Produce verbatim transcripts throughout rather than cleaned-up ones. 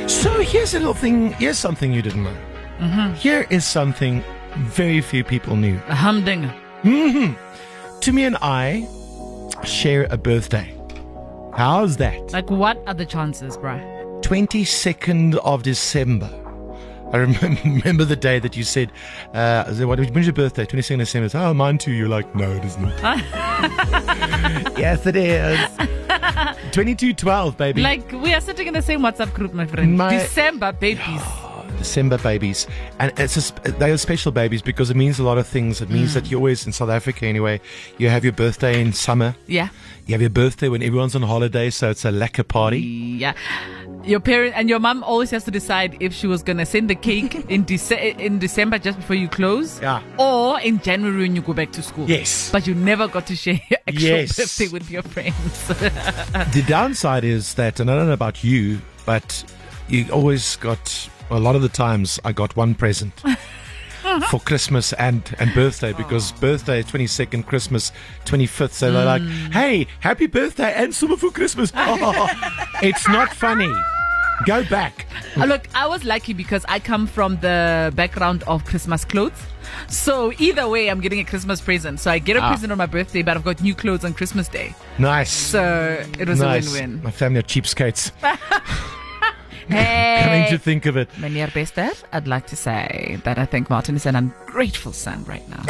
So here's a little thing. Here's something you didn't know. Mm-hmm. Here is something very few people knew. A humdinger. Mm-hmm. Timmy and I share a birthday. How's that? Like, what are the chances, bruh? twenty-second of December. I remember, remember the day that you said, uh, I said, what, when's your birthday? twenty-second of December. I said, oh, mine too. You're like, no, it isn't. Yes, it is. twenty-two twelve, baby. Like, we are sitting in the same WhatsApp group, my friend. My- December babies. December babies, and it's a, they are special babies because it means a lot of things. It means mm. that you're always in South Africa anyway. You have your birthday in summer. Yeah. You have your birthday when everyone's on holiday, so it's a lekker party. Yeah. Your parent and your mom always has to decide if she was gonna send the cake in Dece- in December just before you close, yeah, or in January when you go back to school. Yes. But you never got to share your actual yes. birthday with your friends. The downside is that, and I don't know about you, but you always got. A lot of the times I got one present for Christmas and, and birthday because birthday twenty-second, Christmas twenty-fifth. So they're like, hey, happy birthday and summer for Christmas. Oh, it's not funny. Go back. Uh, look, I was lucky because I come from the background of Christmas clothes. So either way, I'm getting a Christmas present. So I get a ah. present on my birthday, but I've got new clothes on Christmas Day. Nice. So it was nice. a win-win. My family are cheapskates. Hey, coming to think of it. Meneer Bester, I'd like to say that I think Martin is an ungrateful son right now.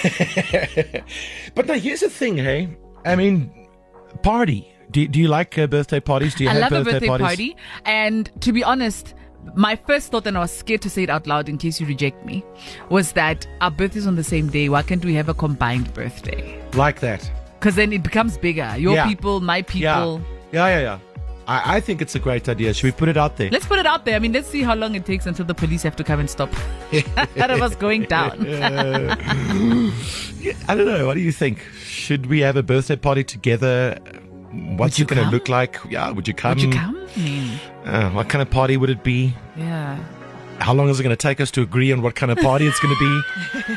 But now here's the thing, hey? I mean, party. Do, do you like uh, birthday parties? Do you I have love birthday a birthday parties? party. And to be honest, my first thought, and I was scared to say it out loud in case you reject me, was that our birthday's on the same day. Why can't we have a combined birthday? Like that. Because then it becomes bigger. Your yeah. people, my people. Yeah, yeah, yeah. yeah. I, I think it's a great idea. Should we put it out there? Let's put it out there. I mean, let's see how long it takes until the police have to come and stop that of us going down. uh, yeah, I don't know. What do you think? Should we have a birthday party together? What's it going to look like? Yeah, would you come? Would you come? Mm. Uh, what kind of party would it be? Yeah. How long is it going to take us to agree on what kind of party it's going to be?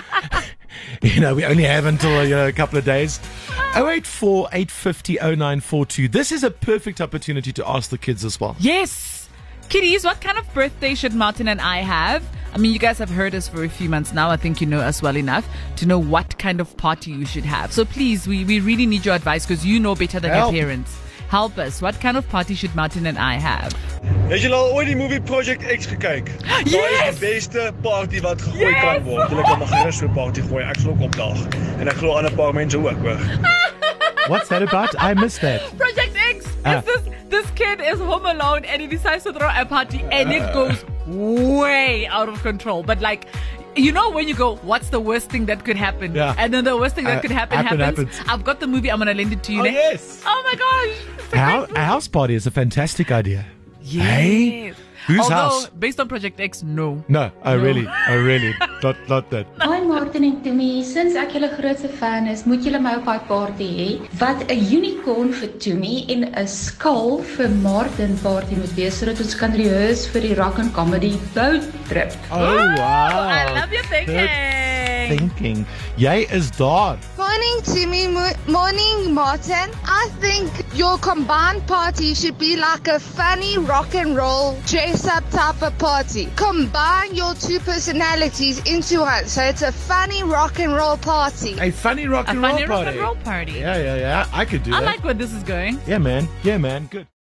You know, we only have until you know, a couple of days. oh eight four, eight five zero, oh nine four two. This is a perfect opportunity to ask the kids as well. Yes. Kiddies, what kind of birthday should Martin and I have? I mean, you guys have heard us for a few months now. I think you know us well enough to know what kind of party you should have. So please, we, we really need your advice because you know better than Help. your parents. Help us. What kind of party should Martin and I have? Het jy al ooit die movie Project X gekyk? Yes! Daai is die beste party wat gegooi yes! kan word. Jy kan maar gerus so 'n party gooi. Ek sal ook opdaag. En ek glo ander paar mense ook, hoor. What's that about? I missed that. Project X. Ah. It's this this kid is home alone and he decides to throw a party and it goes way out of control. But like, you know when you go, what's the worst thing that could happen? Yeah. And then the worst thing that Uh, could happen, happen happens. happens. I've got the movie. I'm gonna lend it to you. Oh, next. yes. Oh my gosh. It's a How, great a house party is a fantastic idea. Yes. Hey? Whose Although, house? based on Project X, no. No, oh No. really? Oh really? Not, not that. Hi Martin en Tumi, sinds ek julle grootste fan is, moet julle my op daai party hê. Wat 'n unicorn vir Tumi en 'n skaal vir Martin party moet wees sodat ons kan rehearse vir die rock and comedy boat trip. Oh wow. I love your thinking. Thinking. Jy is daar. Morning, Timmy. Mo- Morning, Martin. I think your combined party should be like a funny rock and roll dress-up type of party. Combine your two personalities into one, so it's a funny rock and roll party. A funny rock A and roll funny party. rock and roll party. Yeah, yeah, yeah. I could do I that. like where this is going. Yeah, man. Yeah, man. Good.